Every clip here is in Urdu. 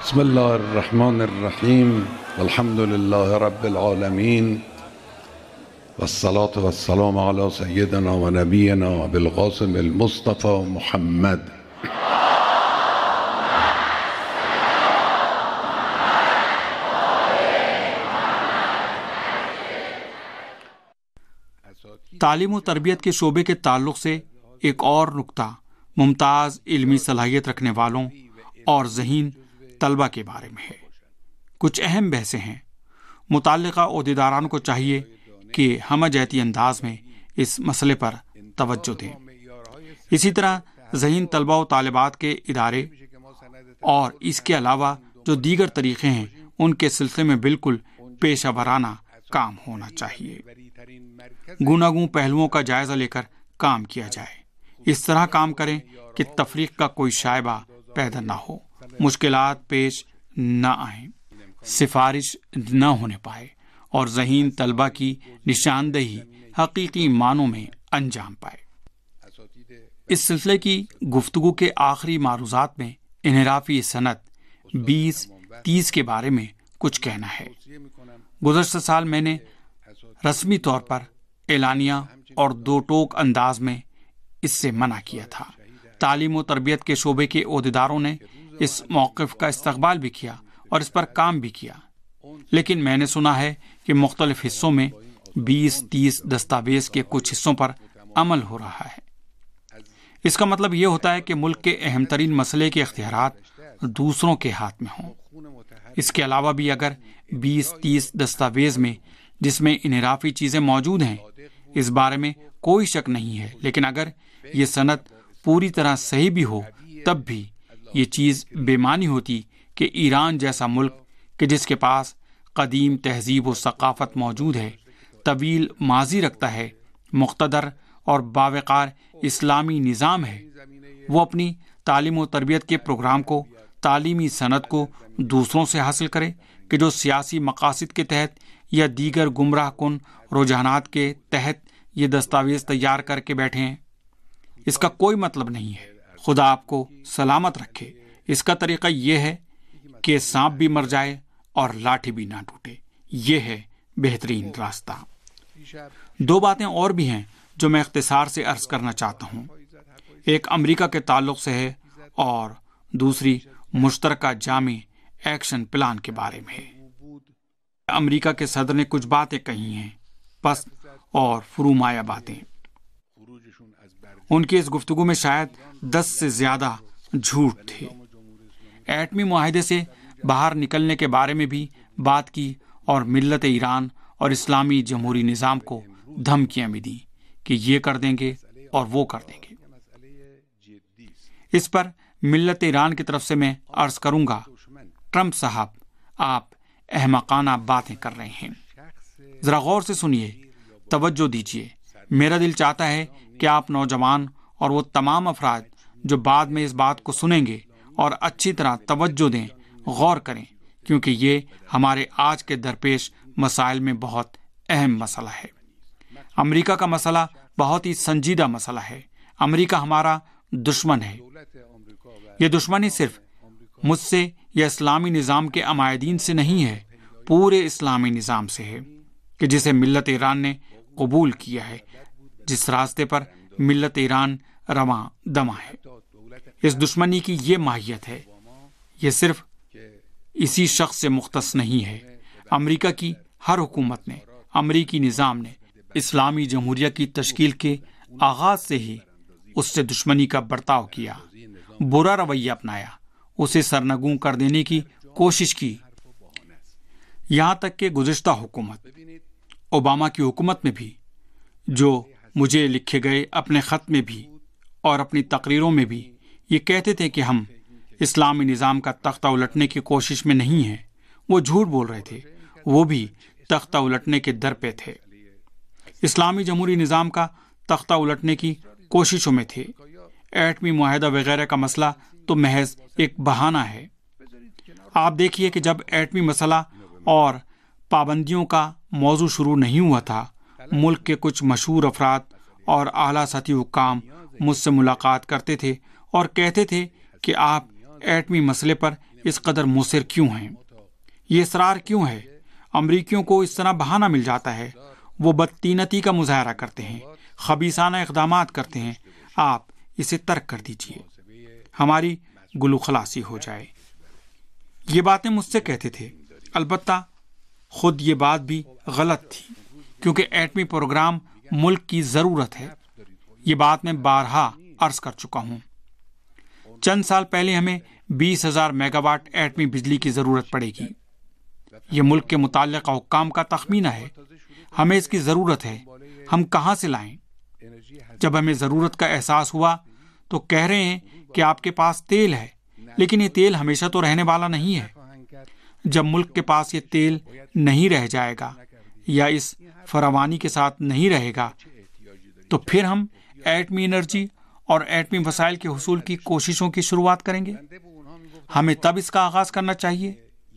بسم الله الرحمن الرحیم والحمد لله رب العالمین والصلاة والسلام على سیدنا و نبینا بالقاسم المصطفى محمد. تعلیم و تربیت کے شعبے کے تعلق سے ایک اور نکتہ ممتاز علمی صلاحیت رکھنے والوں اور ذہین طلبہ کے بارے میں ہے۔ کچھ اہم بحثیں ہیں۔ متعلقہ عہدیداران کو چاہیے کہ ہمہ جہتی انداز میں اس مسئلے پر توجہ دیں۔ اسی طرح ذہین طلبہ و طالبات کے ادارے اور اس کے علاوہ جو دیگر طریقے ہیں ان کے سلسلے میں بالکل پیشہ ورانہ کام ہونا چاہیے۔ گوناگوں پہلوؤں کا جائزہ لے کر کام کیا جائے۔ اس طرح کام کریں کہ تفریق کا کوئی شائبہ پیدا نہ ہو، مشکلات پیش نہ آئیں، سفارش نہ ہونے پائے اور ذہین طلبہ کی نشاندہی حقیقی معنوں میں انجام پائے۔ اس سلسلے کی گفتگو کے آخری معروضات میں انحرافی صنعت 2030 کے بارے میں کچھ کہنا ہے۔ گزشتہ سال میں نے رسمی طور پر اعلانیہ اور دو ٹوک انداز میں اس سے منع کیا تھا۔ تعلیم و تربیت کے شعبے کے عہدیداروں نے اس موقف کا استقبال بھی کیا اور اس پر کام بھی کیا، لیکن میں نے سنا ہے کہ مختلف حصوں میں 2030 دستاویز کے کچھ حصوں پر عمل ہو رہا ہے۔ اس کا مطلب یہ ہوتا ہے کہ ملک کے اہم ترین مسئلے کے اختیارات دوسروں کے ہاتھ میں ہوں۔ اس کے علاوہ بھی اگر 2030 دستاویز میں جس میں انحرافی چیزیں موجود ہیں اس بارے میں کوئی شک نہیں ہے، لیکن اگر یہ صنعت پوری طرح صحیح بھی ہو تب بھی یہ چیز بے معنی ہوتی کہ ایران جیسا ملک کہ جس کے پاس قدیم تہذیب و ثقافت موجود ہے، طویل ماضی رکھتا ہے، مقتدر اور باوقار اسلامی نظام ہے، وہ اپنی تعلیم و تربیت کے پروگرام کو، تعلیمی صنعت کو دوسروں سے حاصل کرے کہ جو سیاسی مقاصد کے تحت یا دیگر گمراہ کن رجحانات کے تحت یہ دستاویز تیار کر کے بیٹھے ہیں۔ اس کا کوئی مطلب نہیں ہے۔ خدا آپ کو سلامت رکھے۔ اس کا طریقہ یہ ہے کہ سانپ بھی مر جائے اور لاٹھی بھی نہ ٹوٹے۔ یہ ہے بہترین راستہ۔ دو باتیں اور بھی ہیں جو میں اختصار سے عرض کرنا چاہتا ہوں۔ ایک امریکہ کے تعلق سے ہے اور دوسری مشترکہ جامع ایکشن پلان کے بارے میں ہے۔ امریکہ کے صدر نے کچھ باتیں کہی ہیں، پست اور فرومایہ باتیں۔ ان کی اس گفتگو میں شاید 10 سے زیادہ جھوٹ تھے۔ ایٹمی معاہدے سے باہر نکلنے کے بارے میں بھی بات کی اور ملت ایران اور اسلامی جمہوری نظام کو دھمکیاں بھی دیں کہ یہ کر دیں گے اور وہ کر دیں گے۔ اس پر ملت ایران کی طرف سے میں عرض کروں گا، ٹرمپ صاحب آپ احمقانہ باتیں کر رہے ہیں۔ ذرا غور سے سنیے، توجہ دیجیے۔ میرا دل چاہتا ہے کہ آپ نوجوان اور وہ تمام افراد جو بعد میں اس بات کو سنیں گے اور اچھی طرح توجہ دیں، غور کریں، کیونکہ یہ ہمارے آج کے درپیش مسائل میں بہت اہم مسئلہ ہے۔ امریکہ کا مسئلہ بہت ہی سنجیدہ مسئلہ ہے۔ امریکہ ہمارا دشمن ہے۔ یہ دشمنی صرف مجھ سے یا اسلامی نظام کے عمائدین سے نہیں ہے، پورے اسلامی نظام سے ہے کہ جسے ملت ایران نے قبول کیا ہے، جس راستے پر ملت ایران رواں دواں ہے۔ اس دشمنی کی یہ ماہیت ہے، یہ صرف اسی شخص سے مختص نہیں ہے۔ امریکہ کی ہر حکومت نے، امریکی نظام نے اسلامی جمہوریہ کی تشکیل کے آغاز سے ہی اس سے دشمنی کا برتاؤ کیا، برا رویہ اپنایا، اسے سرنگوں کر دینے کی کوشش کی، یہاں تک کہ گزشتہ حکومت اوباما کی حکومت میں بھی، جو مجھے لکھے گئے اپنے خط میں بھی اور اپنی تقریروں میں بھی یہ کہتے تھے کہ ہم اسلامی نظام کا تختہ الٹنے کی کوشش میں نہیں ہیں، وہ جھوٹ بول رہے تھے، وہ بھی تختہ الٹنے کے در پہ تھے، اسلامی جمہوری نظام کا تختہ الٹنے کی کوششوں میں تھے۔ ایٹمی معاہدہ وغیرہ کا مسئلہ تو محض ایک بہانہ ہے۔ آپ دیکھیے کہ جب ایٹمی مسئلہ اور پابندیوں کا موضوع شروع نہیں ہوا تھا، ملک کے کچھ مشہور افراد اور اعلیٰ سطحی حکام مجھ سے ملاقات کرتے تھے اور کہتے تھے کہ آپ ایٹمی مسئلے پر اس قدر مصر کیوں ہیں؟ یہ اصرار کیوں ہے؟ امریکیوں کو اس طرح بہانہ مل جاتا ہے، وہ بدطینتی کا مظاہرہ کرتے ہیں، خبیثانہ اقدامات کرتے ہیں۔ آپ اسے ترک کر دیجئے، ہماری گلو خلاصی ہو جائے۔ یہ باتیں مجھ سے کہتے تھے، البتہ خود یہ بات بھی غلط تھی، کیونکہ ایٹمی پروگرام ملک کی ضرورت ہے۔ یہ بات میں بارہا عرض کر چکا ہوں۔ چند سال پہلے ہمیں 20,000 میگا واٹ ایٹمی بجلی کی ضرورت پڑے گی۔ یہ ملک کے متعلقہ حکام کا تخمینہ ہے۔ ہمیں اس کی ضرورت ہے، ہم کہاں سے لائیں؟ جب ہمیں ضرورت کا احساس ہوا تو کہہ رہے ہیں کہ آپ کے پاس تیل ہے، لیکن یہ تیل ہمیشہ تو رہنے والا نہیں ہے۔ جب ملک کے پاس یہ تیل نہیں رہ جائے گا یا اس فراوانی کے ساتھ نہیں رہے گا تو پھر ہم ایٹمی انرجی اور ایٹمی وسائل کے حصول کی کوششوں کی شروعات کریں گے۔ ہمیں تب اس کا آغاز کرنا چاہیے۔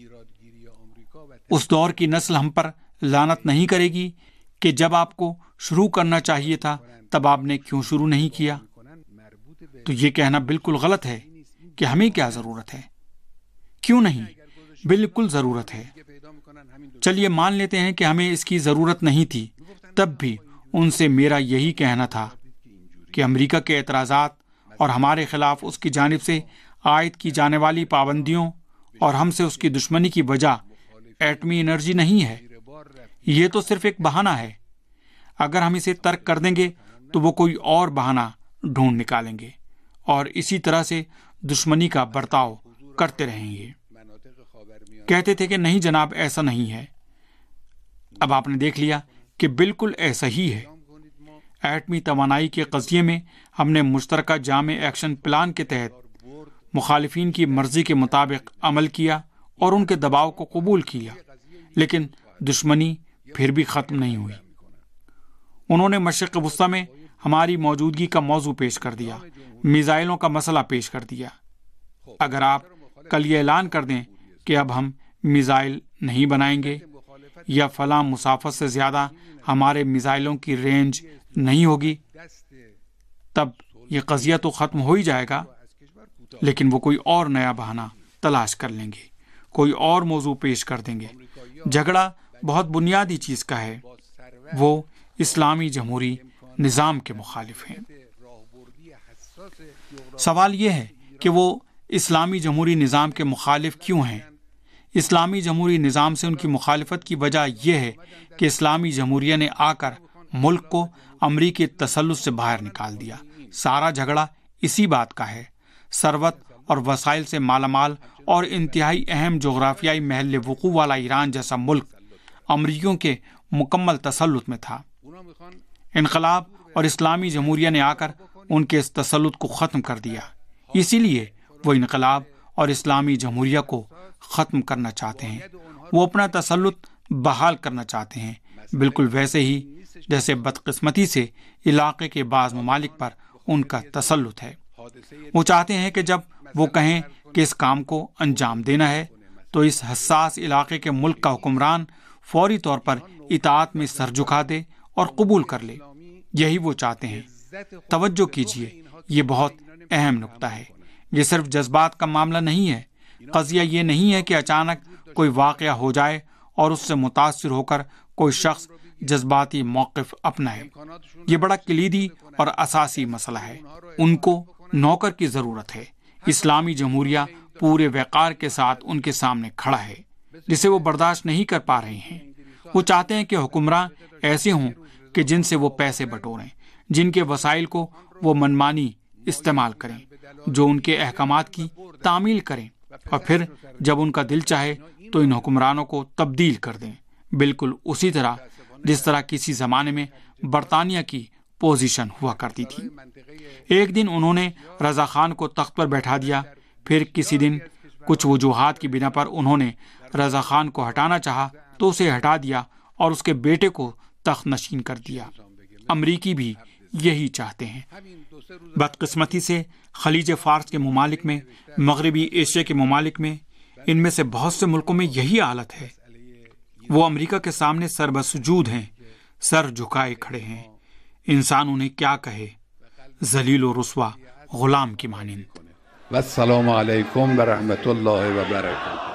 اس دور کی نسل ہم پر لعنت نہیں کرے گی کہ جب آپ کو شروع کرنا چاہیے تھا تب آپ نے کیوں شروع نہیں کیا۔ تو یہ کہنا بالکل غلط ہے کہ ہمیں کیا ضرورت ہے۔ کیوں نہیں، بالکل ضرورت ہے۔ چلیے مان لیتے ہیں کہ ہمیں اس کی ضرورت نہیں تھی، تب بھی ان سے میرا یہی کہنا تھا کہ امریکہ کے اعتراضات اور ہمارے خلاف اس کی جانب سے عائد کی جانے والی پابندیوں اور ہم سے اس کی دشمنی کی وجہ ایٹمی انرجی نہیں ہے، یہ تو صرف ایک بہانہ ہے۔ اگر ہم اسے ترک کر دیں گے تو وہ کوئی اور بہانہ ڈھونڈ نکالیں گے اور اسی طرح سے دشمنی کا برتاؤ کرتے رہیں گے۔ کہتے تھے کہ نہیں جناب، ایسا نہیں ہے۔ اب آپ نے دیکھ لیا کہ بالکل ایسا ہی ہے۔ ایٹمی توانائی کے قضیے میں ہم نے مشترکہ جامع ایکشن پلان کے تحت مخالفین کی مرضی کے مطابق عمل کیا اور ان کے دباؤ کو قبول کیا، لیکن دشمنی پھر بھی ختم نہیں ہوئی۔ انہوں نے مشرق وسطی میں ہماری موجودگی کا موضوع پیش کر دیا، میزائلوں کا مسئلہ پیش کر دیا۔ اگر آپ کل یہ اعلان کر دیں کہ اب ہم میزائل نہیں بنائیں گے یا فلاں مسافت سے زیادہ ہمارے میزائلوں کی رینج نہیں ہوگی، تب یہ قضیہ تو ختم ہو ہی جائے گا، لیکن وہ کوئی اور نیا بہانہ تلاش کر لیں گے، کوئی اور موضوع پیش کر دیں گے۔ جھگڑا بہت بنیادی چیز کا ہے، وہ اسلامی جمہوری نظام کے مخالف ہیں۔ سوال یہ ہے کہ وہ اسلامی جمہوری نظام کے مخالف کیوں ہیں؟ اسلامی جمہوری نظام سے ان کی مخالفت کی وجہ یہ ہے کہ اسلامی جمہوریہ نے آ کر ملک کو امریکی تسلط سے باہر نکال دیا۔ سارا جھگڑا اسی بات کا ہے۔ ثروت اور وسائل سے مالا مال اور انتہائی اہم جغرافیائی محل وقوع والا ایران جیسا ملک امریکیوں کے مکمل تسلط میں تھا۔ انقلاب اور اسلامی جمہوریہ نے آ کر ان کے اس تسلط کو ختم کر دیا، اسی لیے وہ انقلاب اور اسلامی جمہوریہ کو ختم کرنا چاہتے ہیں۔ وہ اپنا تسلط بحال کرنا چاہتے ہیں، بالکل ویسے ہی جیسے بدقسمتی سے علاقے کے بعض ممالک پر ان کا تسلط ہے۔ وہ چاہتے ہیں کہ جب وہ کہیں کہ اس کام کو انجام دینا ہے تو اس حساس علاقے کے ملک کا حکمران فوری طور پر اطاعت میں سر جھکا دے اور قبول کر لے۔ یہی وہ چاہتے ہیں۔ توجہ کیجئے، یہ بہت اہم نکتہ ہے۔ یہ صرف جذبات کا معاملہ نہیں ہے۔ قضیہ یہ نہیں ہے کہ اچانک کوئی واقعہ ہو جائے اور اس سے متاثر ہو کر کوئی شخص جذباتی موقف اپنائے۔ یہ بڑا کلیدی اور اساسی مسئلہ ہے۔ ان کو نوکر کی ضرورت ہے۔ اسلامی جمہوریہ پورے وقار کے ساتھ ان کے سامنے کھڑا ہے، جسے وہ برداشت نہیں کر پا رہے ہیں۔ وہ چاہتے ہیں کہ حکمراں ایسے ہوں کہ جن سے وہ پیسے بٹوریں، جن کے وسائل کو وہ منمانی استعمال کریں، جو ان کے احکامات کی تعمیل کریں، اور پھر جب ان کا دل چاہے تو ان حکمرانوں کو تبدیل کر دیں، بالکل اسی طرح جس طرح کسی زمانے میں برطانیہ کی پوزیشن ہوا کرتی تھی۔ ایک دن انہوں نے رضا خان کو تخت پر بیٹھا دیا، پھر کسی دن کچھ وجوہات کی بنا پر انہوں نے رضا خان کو ہٹانا چاہا تو اسے ہٹا دیا اور اس کے بیٹے کو تخت نشین کر دیا۔ امریکی بھی یہی چاہتے ہیں۔ بدقسمتی سے خلیج فارس کے ممالک میں، مغربی ایشیا کے ممالک میں، ان میں سے بہت سے ملکوں میں یہی حالت ہے۔ وہ امریکہ کے سامنے سر بسجود ہیں، سر جھکائے کھڑے ہیں۔ انسان انہیں کیا کہے، ذلیل و رسوا غلام کی مانند۔ والسلام علیکم ورحمۃ اللہ وبرکاتہ.